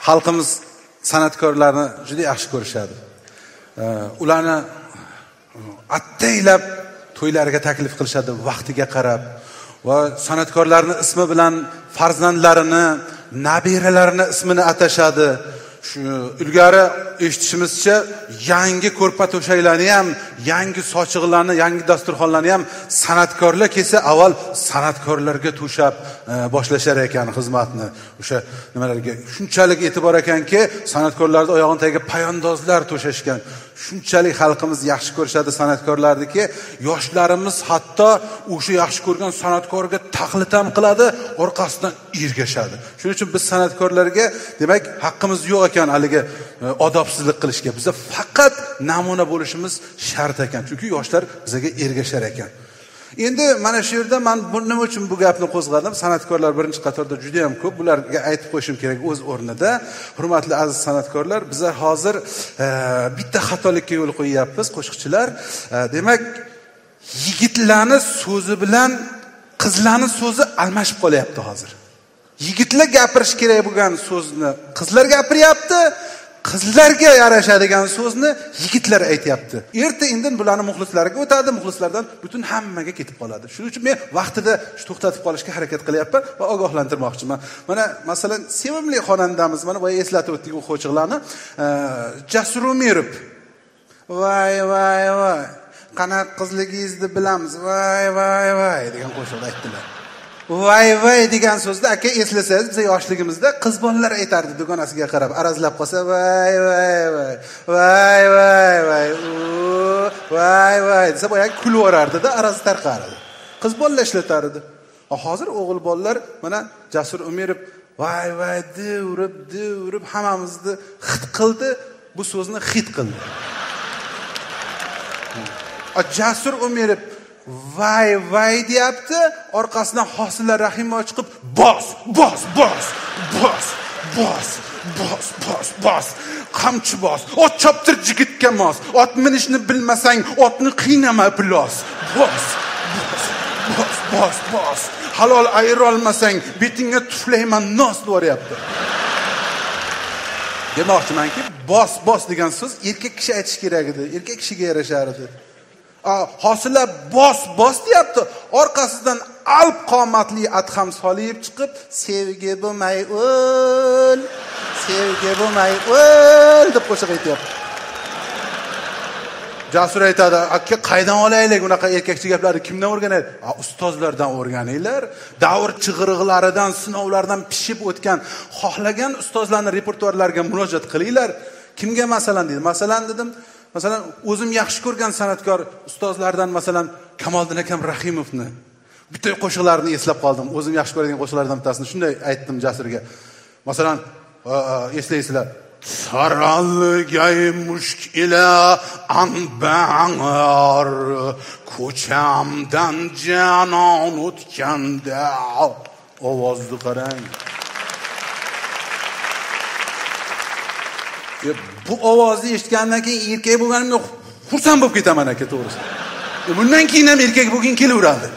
xalqimiz san'atkorlarni juda yaxshi ko'rishadi. Ularni attaylab to'ylarga taklif qilishadi vaqtiga qarab va san'atkorlarning ismi bilan farzandlarini, nabiralarini ismini atashadi. Shu ilgari eshitishimizcha yangi ko'rpa to'shaklarni ham, yangi sochiqlarni, yangi dasturxonlarni ham san'atkorlar kelsa avval san'atkorlarga to'shab boshlashar ekan xizmatni. O'sha nimalarga shunchalik e'tibor ekanki, san'atkorlarning oyog'ini tagiga payandozlar to'shashgan. Shunchalik xalqimiz yaxshi ko'rishadi san'atkorlarniki, yoshlarimiz hatto o'sha yaxshi ko'rgan san'atkorga taqlid ham qiladi, orqasidan ergashadi. Shuning uchun biz san'atkorlarga demak haqqimiz yo'q ekan haligi odobsizlik qilishga. Bizda faqat namuna bo'lishimiz shart ekan. Chunki yoshlar bizga ergashar ekan. Endi mana shu yerda men nima uchun bu gapni qo'zg'adim? San'atkorlar birinchi qatorda juda ham ko'p. Bularga aytib qo'yishim kerak o'z o'rnida. Hurmatli aziz san'atkorlar, bizlar hozir bitta xatolikka yo'l qo'yyapmiz, qo'shiqchilar. Demak, yigitlarning so'zi bilan qizlarning so'zi almashib qolyapti hozir. Yigitlar gapirish kerak bo'lgan so'zni qizlar gapiryapti. Qizlarga yarashadigan so'zni yigitlar aytayapti. Erta-indin bularning muxlislariga o'tadi, muxlislardan butun hammaga ketib qoladi. Shuning uchun men vaqtida to'xtatib qolishga harakat qilyapman va ogohlantirmoqchiman. Mana masalan, sevimli xonandamiz, mana boya eslatib o'tdik u qo'shiqlarni. Jasur Umirov. Voy voy voy. Qanaqa qizligingizni bilamiz. Voy voy voy degan qo'shiq aytdilar. Voy voy degan so'zni aka eslasangiz, biz yoshligimizda qiz bolalar aytardi dugonasiga qarab, arazlab qolsa voy voy voy. Voy voy voy. Voy voy desa boya kulib yorardi-da, araz tarqardi. Qiz bolalar ishlatar edi. Hozir o'g'il bolalar mana Jasur Umirov voy voy urib hammamizni xit qildi, bu so'zni xit qildi. Jasur Umirov vay vay deyapti, orqasidan Hosila Rahimova chiqib bos, qamchi bos, ot choptir jigitga mos, ot minishni bilmasang otni qiynama plos, bos, halol ayirolmasang betingga tuflayman nos deyapti. Demoqchimanki, bos degan so'z erkak kishi aytish kerak edi, erkak kishiga yarashar edi. Hosila bos deyapti. Orqasidan alp qomatli Adham Soliyev chiqib, sevgi bo'lmay o'l deb qo'shiq aytyapti. Jasur aytadi, aka qaydan olaylik unaqa erkakcha gaplarni kimdan o'rganadi? Ustozlardan o'rganinglar. Davr chig'iriqlaridan, sinovlardan pishib o'tgan, xohlagan ustozlarning repertuarlariga murojaat qilinglar. Kimga masalan dedi? Masalan dedim, masalan, o'zim yaxshi ko'rgan san'atkor ustozlardan masalan Kamoliddin akam Rahimovni bitta qo'shiqlarini eslab qoldim. O'zim yaxshi ko'rgan qo'shiqlardan bittasini shunday aytdim Jasurga. Masalan, eslaysizlar. Saralgay mushk ila anbangar ko'chamdan janon o'tganda. Ovozni qarang. Bu ovozni eshitgandan keyin erkak bo'lganimda xursand bo'lib ketaman aka, to'g'risi. Bundan keyin ham erkak bo'lgin kelaveradi.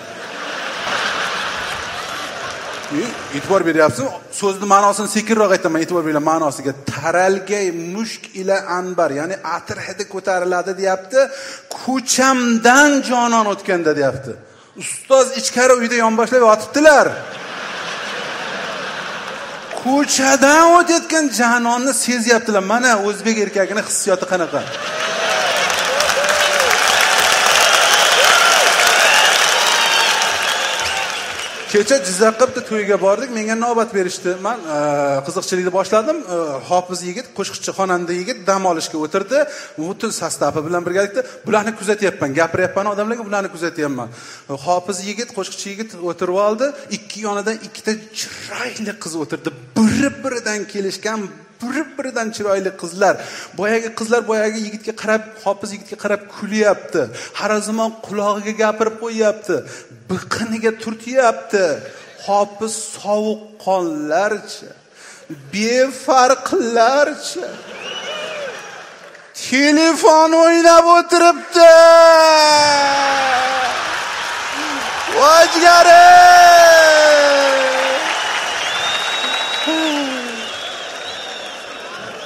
E'tibor beryapsiz, so'zni ma'nosini sekinroq aytaman, e'tibor beringlar ma'nosiga. Taralgay mushk ila anbar, ya'ni atir hidi ko'tariladi deyapti. Ko'chamdan jonon o'tganda deyapti. Ustoz ichkari uyda yonboshlab yotibdilar. Ko'chadan o'tayotgan janonni sezyaptilar. Mana o'zbek erkagining hissiyoti qanaqa? Kecha Jizzaxga bitta to'yga bordik, menga navbat berishdi. Men qiziqchilikni boshladim. Hofiz yigit, qo'shiqchi, xonanda yigit dam olishga o'tirdi. Butun sostavi bilan birgalikda bularni kuzatyapman, gapiryapman odamlarga, bularni kuzatyapman. Hofiz yigit, qo'shiqchi yigit o'tirib oldi. Ikki yonidan ikkita chiroyli qiz o'tirdi. Bir-biridan kelishgan, bir-biridan chiroyli qizlar. Boyagi qizlar boyagi yigitga qarab, hofiz yigitga qarab kulyapti. Har zamon qulog'iga gapirib qo'yapti. Biqiniga turtiyapti. Hofiz sovuqqonlarcha, befarqlarcha telefon o'ynab o'tiribdi. Vojgari!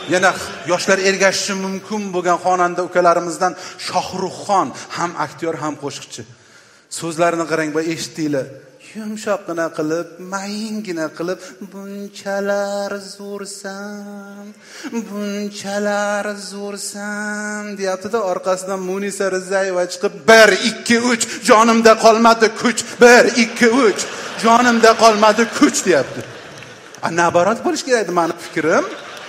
yana yoshlar ergashishi mumkin bo'lgan xonanda ukalarimizdan Shohruxxon ham aktyor ham qo'shiqchi. So'zlarini qarang, bu eshitdinglar. Yumshoqqina qilib, mayingina qilib, bunchalar zo'rsan deyapti-da, orqasidan Munisa Rizayeva chiqib 1 2 3 jonimda qolmadi kuch, 1 2 3 jonimda qolmadi kuch deyapti. Nabarat bo'lish kerak edi meni fikrim.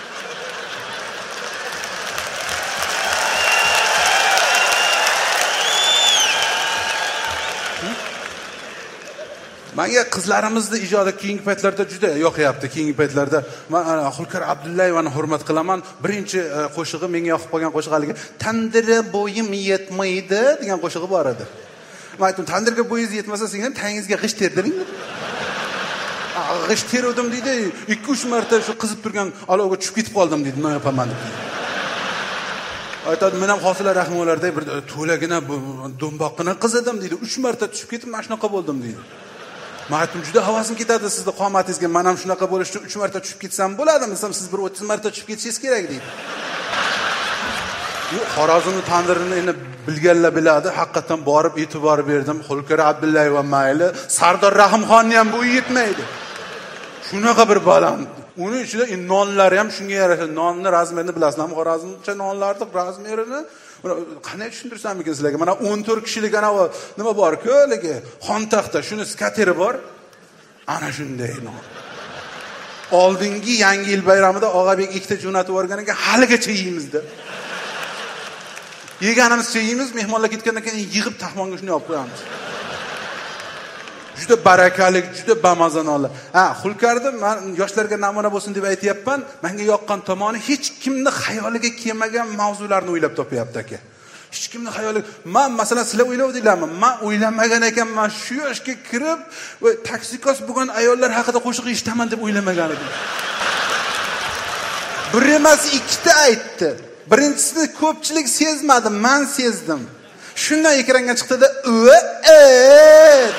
Menga qizlarimizni ijodi keyingi paytlarda juda yoqyapti. Keyingi paytlarda men Xulkar Abdullayevani hurmat qilaman. Birinchi qo'shig'i menga yoqib qolgan qo'shiq haligi Tandiri bo'yim yetmaydi degan qo'shig'i bor edi. Men aytdim, tandirga bo'yingiz yetmasa, siz ham tangingizga g'isht terdiring. G'isht terdim deydi. 2-3 marta shu qizib turgan olovga tushib ketib qoldim deydi. Nima yapaman deb. Aytadi, men ham Hosila Rahmonlarday bir to'lagina do'mboqqina qiz edim deydi. 3 marta tushib ketib, mana shunaqa bo'ldim deydi. Men aytdim, juda havasim ketadi sizni qomatingizga. Men ham shunaqa bo'lishni 3 marta tushib ketsam bo'ladimi? Siz bir 30 marta tushib ketishingiz kerak deydi. Xorazmning tandirini endi bilganlar biladi. Haqiqatan borib e'tibor berdim. Xulkar Abdullayeva mayli, Sardor Rahimxonni ham bu yetmaydi. Shunaqa bir baland. Uning ichida nonlari ham shunga yarasha. Nonni razmerini bilasizlarmi? Xorazmcha nonlarning razmerini qanday tushuntirsam ekan sizlarga? Mana 14 kishilik anavi nima bor-ku, ligi xontaxta, shuni skateri bor. Ana shunday non. Oldingi yangi yil bayramida Og'abek ikkita jo'natib yuborganiga haligacha yeymizda. Yeganimizcha yeymiz, mehmonlar ketgandan keyin yig'ib taxmonga shuni olib qo'yamiz. Juda barakali, juda bamaza nonlar. Xulkarni men yoshlarga namuna bo'lsin deb aytayapman. Menga yoqqan tomoni hech kimni xayoliga kelmagan mavzularni o'ylab topyapti aka. Hech kimni xayoliga, men masalan sizlar o'ylavdinglarmi? Men o'ylamagan ekanman, shu yoshga kirib, taksikos bo'lgan ayollar haqida qo'shiq eshitaman deb o'ylamagan edim. Bir emas, ikkita aytdi. Birinchisini ko'pchilik sezmadi, men sezdim. Shundan ekranga chiqdi-da, dedi.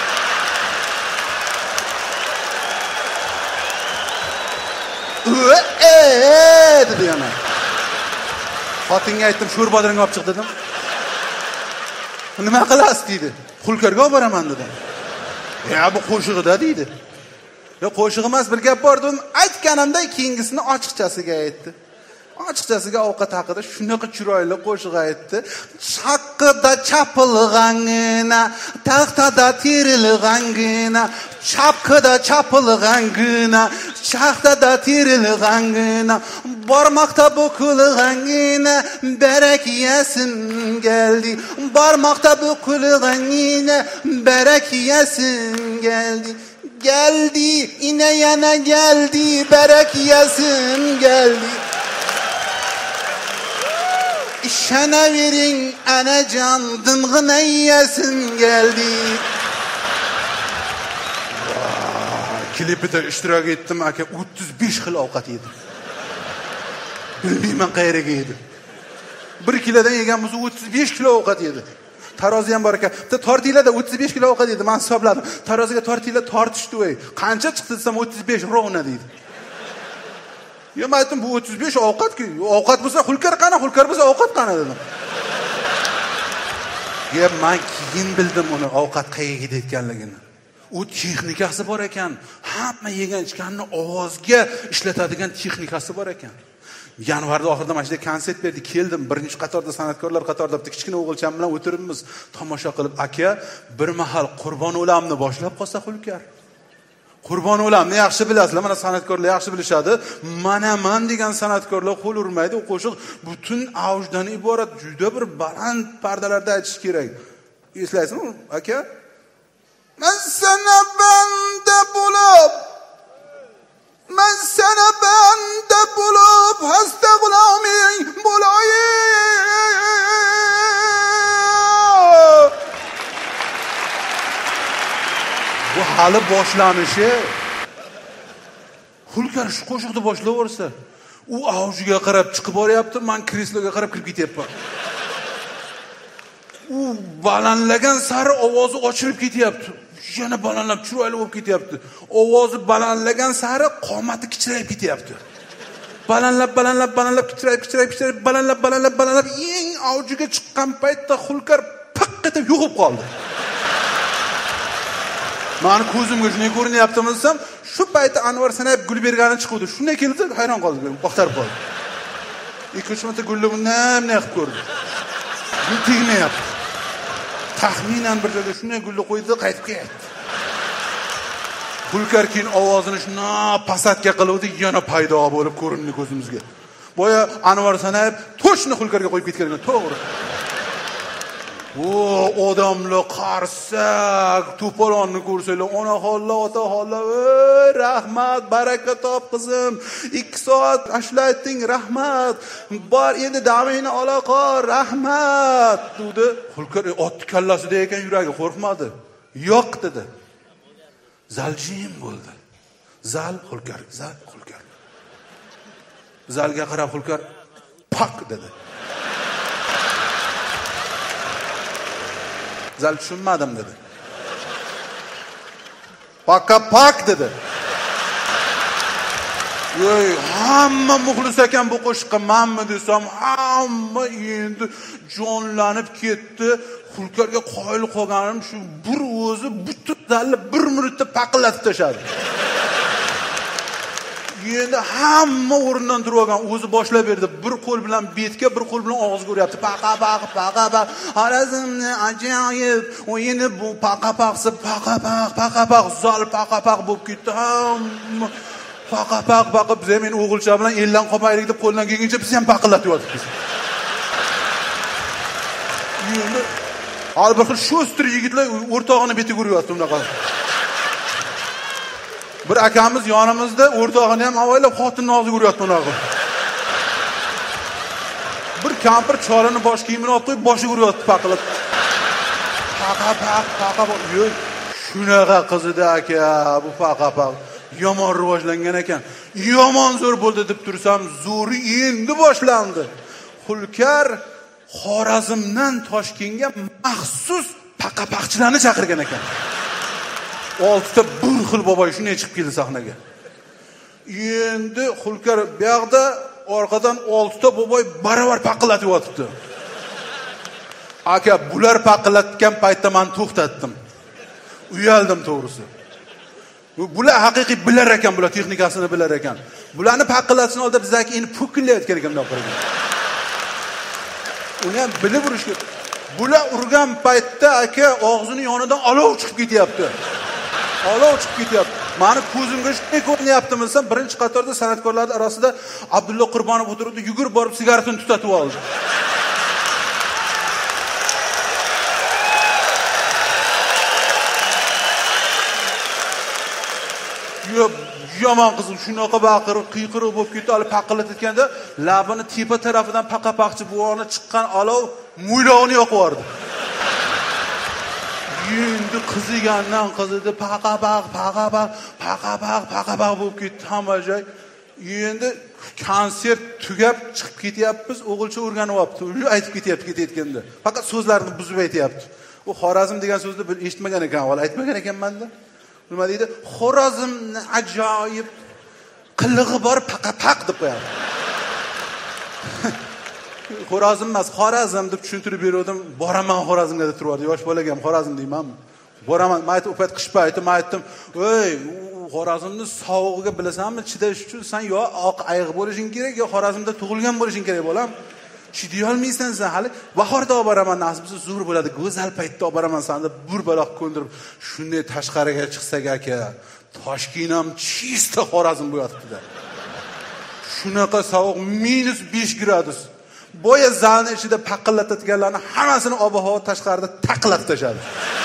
Dedi yana. Xotinga aytdim, sho'rbodirni olib chiq dedim. Nima qilasiz dedi. Xulkarga olib boraman dedim. Bu qo'shig'ida dedi. Qo'shig' emas, bir gap bor dedim. Aytganimda keyingisini ochiqchasiga aytdi. Ochiqchasiga ovqat haqida shunaqa chiroyli qo'shiq aytdi. Chaqqida chapilg'angina, taxtada terilg'angina, chapqida chapilg'angina, chaqtada terilg'angina, barmoqda bo'kilg'angina, barak yesim geldi. Barmoqda bo'kilg'angina, barak yesim geldi. Geldi, yine yana geldi, barak yesim geldi. İşenevering anacan dımg'ina yesim geldi. Klipida ishtirok etdim aka, 35 xil ovqat yedim. Bilmayman qayerga yedim. 1 kilodan yeganmiz 35 kilo ovqat yedi. Tarozi ham bor ekan. Tortilada 35 kilo ovqat yedi. Men hisobladim. Taroziga tortila tortishdi voy. Qancha chiqdi desam 35 rovna deydi. Men aytdim, bu 35 ovqat-ku. Ovqat bo'lsa Xulkar qana, Xulkar bo'lsa ovqat qana dedim. Men keyin bildim uni ovqat qayerga ketayotganligini. U texnikasi bor ekan. Hamma yegan ichganni ovozga ishlatadigan texnikasi bor ekan. Yanvarda oxirida mana shunday konsert berdi, keldim. Birinchi qatorda san'atkorlar qatorida kichkina o'g'ilcham bilan o'tiribmiz, tomosha qilib, aka, bir mahal Qurbon o'lamni boshlab qolsa Xulkar. Qurbon o'lamni yaxshi bilasizlar, mana san'atkorlar yaxshi bilishadi. Manaman degan san'atkorlar qo'l urmaydi. U qo'shiq butun avjdan iborat, juda bir baland pardalarda aytish kerak. Eslaysizmi, aka? Men sana banda bo'lib, men sana banda bo'lib, hasta g'uloming bo'layin. Bu hali boshlanishi. Xulkar shu qo'shiqni boshlaversa, u avjiga qarab chiqib boryapti, men kresloga qarab kirib ketyapman. U balandlagan sari ovozi ochilib ketyapti. Yana balandlab chiroyli bo'lib ketyapti. Ovozi balandlagan sari qomati kichrayib ketyapti. balandlab kichrayib balandlab eng avjiga chiqqan paytda Xulkar paq etib yo'qib qoldi. Meni ko'zimga shunday ko'rinyaptimi desam, shu paytda Anvar Sanayev Gulbergani chiqdi. Shunday keldi, hayron qoldim, qo'xtarib qoldim. 2-3 marta gulni bundan qilib ko'rdi. Bu tegmayapti. Taxminan bir joyga shunday gulni qo'ydi, qaytib ketdi. Xulkar keyin ovozini shuna pasatga qiluvdi, yana paydo bo'lib ko'rindi ko'zimizga. Boya Anvar Sanayev to'shni Xulkarga qo'yib ketgan, to'g'ri. O odamlar qarsak, to'polonni ko'rsanglar, ona xolla, ota xolla, rahmat, baraka top qizim. 2 soat ashlatding, rahmat. Bor endi davingni ola qol, rahmat. dedi. Xulkar ot kallasida ekan yuragi qo'rqmadi. Yo'q dedi. Zaljim bo'ldi. Zal Xulkar. Zalga qarab Xulkar pak dedi. Zal tushunmadim dedi. Pak dedi. Voy, hamma muxlis ekan bu qo'shiqqa, menmi desam, hamma endi jonlanib ketdi. Xulkarga qoyil qolganim shu bir o'zi butun zalni 1 minutda paqillatib tashadi. Endi hamma o'rnidan turib olgan, o'zi boshlab berdi. Bir qo'l bilan betga, bir qo'l bilan og'izga uryapti. Paqa. Xorazmni ajoyib. O endi bu paqa-paqsi, paqa-paq, zal paqa-paq bo'lib ketdi. Hamma paqa-paq biz ham men o'g'ilcha bilan eldan qolmaylik deb qo'ldan kelguncha biz ham paqillatib yotibmiz. Endi hali bir xil sho'stir yigitlar o'rtog'ini betiga uryapti unaqa. Bir akamiz yonimizda o'rtog'ini ham avaylab xotinning og'ziga uryapti unaqa. Bir kampir cholini bosh kiyimini olib qo'yib boshiga uryapti paqilib. Paqa. Yo'q, shunaqa qizida aka, bu paqa. Yomon rivojlangan ekan. Yomon zo'r bo'ldi deb tursam, zo'ri endi boshlandi. Xulkar Xorazmdan Toshkentga maxsus paqa-paqchilarni chaqirgan ekan. 6 ta bir xil boboy shunday chiqib keldi sahnaga. Endi Xulkar bu yoqda orqadan 6 ta boboy baravar paqillatib yotibdi. Aka, bular paqillatgan paytda men to'xtatdim. Uyaldim to'g'risi. Bular haqiqiy bilar ekan, bular texnikasini bilar ekan. Bularni paqillatishni oldida bizaki endi pukillayotgan ekan bunday qilgan. Uni ham bilib urish kerak. Bular urgan paytda aka og'zini yonidan olov chiqib ketyapti. Meni ko'zimga shunday ko'rinyaptimi desam, birinchi qatorda san'atkorlar orasida Abdulla Qurbonov o'tiribdi, yugurib borib sigaretini tutatib oldi. Yomon qizim shunaqa baqirib, qiyqirib bo'lib ketdi, hali paqillatayotganda labini tepa tarafidan paqa-paqchi buvoni chiqqan olov mo'ylovini yoqib yubordi. Endi qizigandan qizidi, paqa-paq bo'lib ketdi hamma joy. Endi konsert tugab chiqib ketyapmiz, o'g'ilcha o'rganyapti. Uni aytib ketayotganda. Faqat so'zlarni buzib aytayapti. U Xorazm degan so'zni eshitmagan ekan, avval aytmagan ekanman-da. Nima deydi? Xorazmni ajoyib qilig'i bor paqa-paq deb qo'yadi. Xorazm emas, Xorazm deb tushuntirib berdim. Boraman Xorazmga deb turardi. Yosh bolaga ham Xorazm deymanmi? Boraman. Men aytdim, "Upat qish payti", men aytdim, "Ey, Xorazmni sovug'iga bilasanmi? Chidash uchun sen yo oq ayg'i bo'lishing kerak, yo Xorazmda tug'ilgan bo'lishing kerak, bolam. Chiday olmaysan sen hali. Bahorda olib boraman, nasibisi zo'r bo'ladi. Go'zal paytda olib boraman seni deb bir baloq ko'ndirib, shunday tashqariga chiqsak aka, Toshkent ham chista Xorazm bo'yotibdi-da. Shunaqa sovuq -5 gradus. Boya zalni ichida paqillatadiganlarni hammasini ob-havo tashqarida taqlatib tashadi.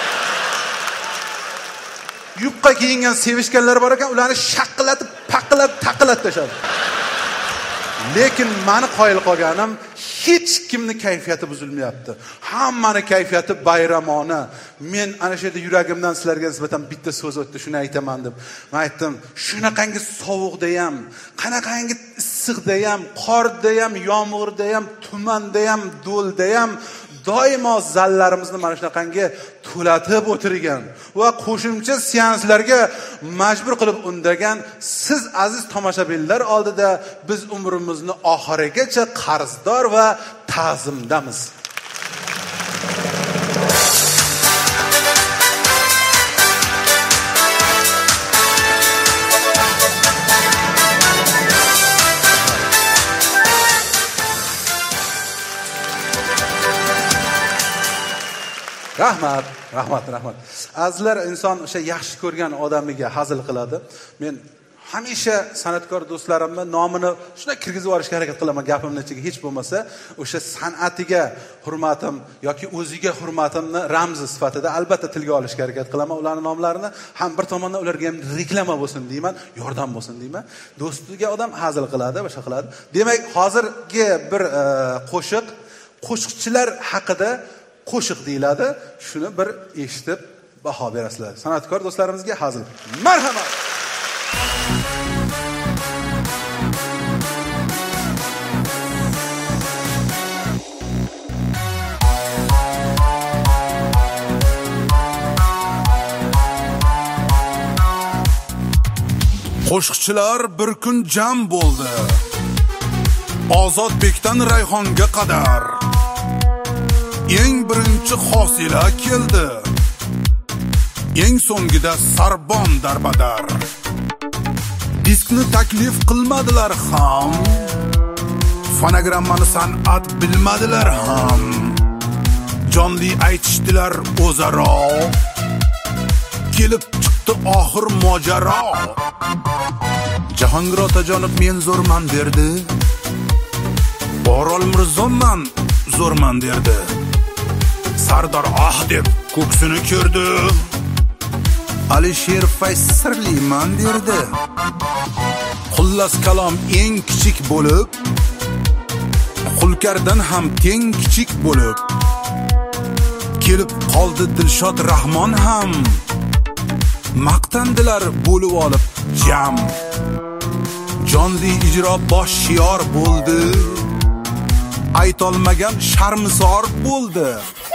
Yupqa kiyingan sevishganlar bor ekan, ularni shaqillatib, taqillatib tashadi. Lekin meni qoyil qolganim, hech kimni kayfiyati buzilmayapti. Hammani kayfiyati bayramona. Men ana shu yerda yuragimdan sizlarga nisbatan bitta so'z o'tdi, shuni aytaman deb. Men aytdim, shunaqangi sovuqda ham, qanaqangi issiqda ham, qorda ham, yomg'irda ham, tumanda ham, do'lda ham doimo zallarimizni mana shunaqangi to'latib o'tirgan va qo'shimcha seanslarga majbur qilib undagan siz aziz tomoshabinlar oldida biz umrimizni oxirigacha qarzdor va ta'zimdamiz. Rahmat. Azizlar, inson o'sha yaxshi ko'rgan odamiga hazil qiladi. Men hamisha san'atkor do'stlarimni nomini shuna kirgizib olishga harakat qilaman gapimning ichiga, hech bo'lmasa o'sha san'atiga hurmatim yoki o'ziga hurmatimni ramzi sifatida albatta tilga olishga harakat qilaman. Ularning nomlarini ham bir tomondan ularga ham reklama bo'lsin deyman, yordam bo'lsin deyman. Do'stiga odam hazil qiladi, boshqa qiladi. Demak, hozirgi bir qo'shiqchilar haqida qo'shiq deyiladi. Shuni bir eshitib baho berasizlar. San'atkor do'stlarimizga hazil. Marhamat. Qo'shiqchilar bir kun jam bo'ldi. Ozodbekdan Rayhonga qadar eng birinchi Hosila keldi. Eng so'ngida Sarbon darbadar. Diskni taklif qilmadilar ham. Fonogrammani san'at bilmadilar ham. Jonli aytishdilar o'zaro. Kelib chiqdi oxir mojaro. Jahongir Otajonov men zo'rman derdi. Orol Mirzomman zo'rman derdi. Sardor deb ko'ksini ko'rdi. Alisher Faysirliman derdi. Xullas kalom eng kichik bo'lib, Xulkardan ham teng kichik bo'lib kelib qoldi Dilshod Rahmon ham. Maqtandilar bo'lib olib jam. Jonli ijro bosh shior bo'ldi. Aytolmagan sharmisor bo'ldi.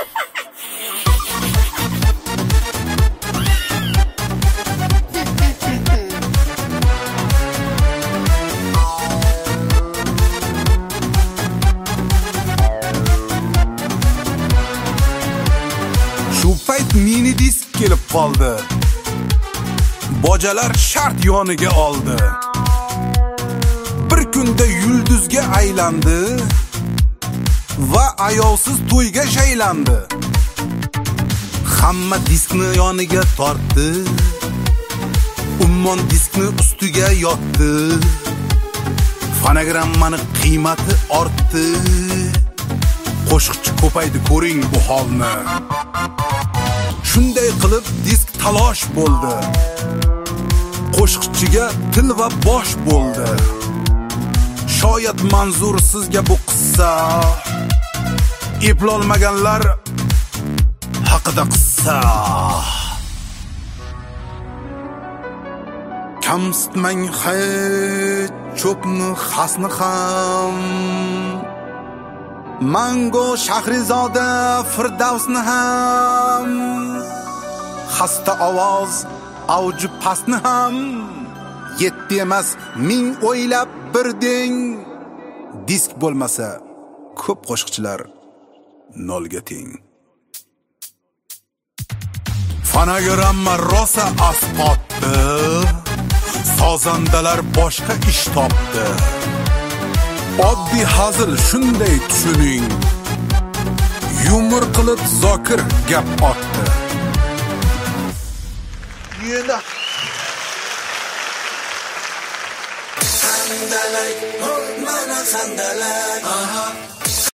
Shu payt mini disk kelib qoldi. Bojalar shart yoniga oldi. Bir kunda yulduzga aylandi va ayovsiz to'yga shaylandi. Hamma diskni yoniga tortdi. Ummon diskni ustiga yotdi. Fonogrammani qiymati ortdi. Qo'shiqchi ko'paydi, ko'ring bu holni. Shunday qilib disk talosh bo'ldi. Qo'shiqchiga til va bosh bo'ldi. Shoyat manzur sizga bu qissa. Eplolmaganlar haqida qissa. Kamsitmang hech cho'pni xasni ham. Mango Shahrizoda Firdavsni ham. Xasta ovoz avji pastni ham. Yetti emas, ming o'ylab birding. Disk bo'lmasa, ko'p qo'shiqchilar nolga teng. Fonogramma rosa asqotdi. Sozandalar boshqa ish topdi. Oddiy hazil shunday tushuning. Yumor qilib Zokir gap otdi. Yenda Xandalak, mana xandalak.